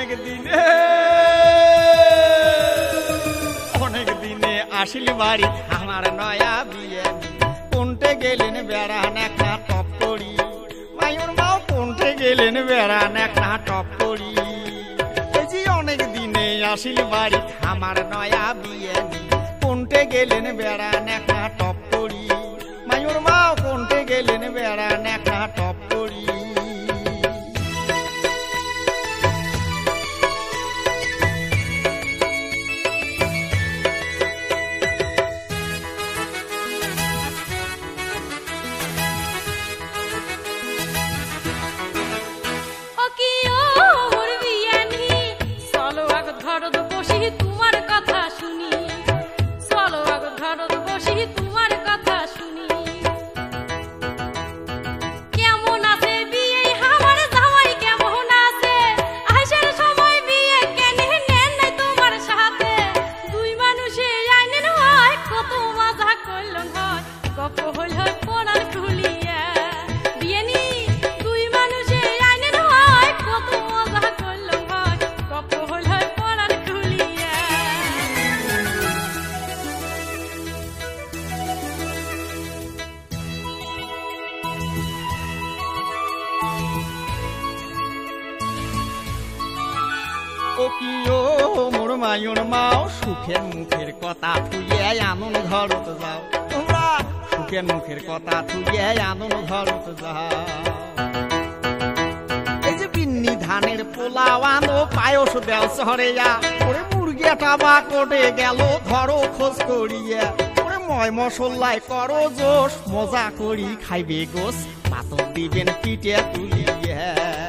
অনেক দিনে আসিল বাড়ি আমার নয়া বিয়ে কোনটে গেলেন বেড়ান একটা টপ করি মায়ুর মাও কোনটে গেলেন বেড়ান একটা টপ করি অনেক দিনে আসিল বাড়ি আমার নয়া বিয়ে কোনটে গেলেন বেড়ান একটা টপ করি মায়ুর মাও কোনটে গেলেন বেড়ান একটা টপ করি মোর মায়ুর মাও সুখের মুখের কথা থুয়ে আনন্দ ঘরত যাও তোমরা সুখের মুখের কথা থুয়ে আনন্দ ঘরত যাও এই যে বিন্নি ধানের পোলাও আনো পায়স দেও শহরেয়া ওরে মুরগিটা বা কোটে গেল ধরো খোঁজ করিয়া ওরে ময় মশলায় করো জোশ মজা করি খাইবে গোস পাতর দিবেন পিঠে তুলিয়া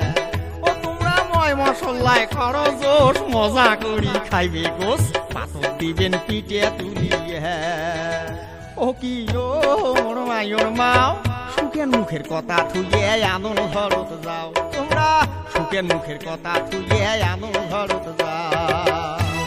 মশলায় করো জোশ মজা করি খাইবে গোস পাথর দিবেন পিঠে তুলিয়া ও কি ও মোর মায়ুর মাও সুখের মুখের কথা থুয়ে আনন্দ ঘরত যাও তোমরা সুখের মুখের কথা থুয়ে আনন্দ ঘরত যাও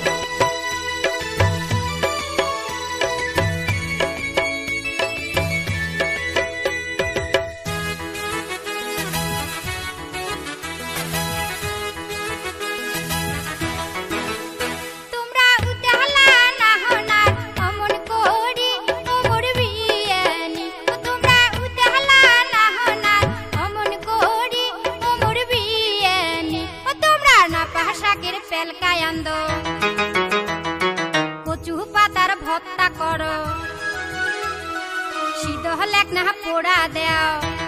কচু পাতার ভর্তা করো সিদ্ধ হলে এক না পোড়া দেও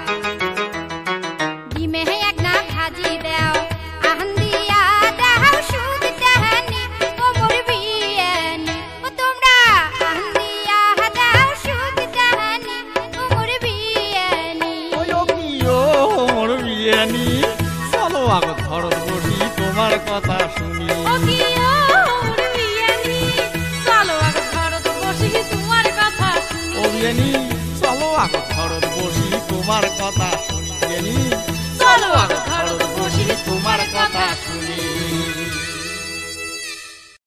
ডিমে এক না ভাজি দেও আহান দিয়া দেও সুদ দেহানি ও মোর বিয়ানি ও তোমরা আহান দিয়া দেও সুদ দেহানি ও মোর বিয়ানি ও কি ও মোর বিয়ানি চলো আগত ঘরত বসি তোমার কথা শুনি ও কি ও মোর বিয়ানি চলো আগত ঘরত বসি তোমার কথা শুনি ও বিয়ানি চলো আগত ঘরত বসি তোমার কথা শুনি চলো আগত ঘরত বসি তোমার কথা শুনি।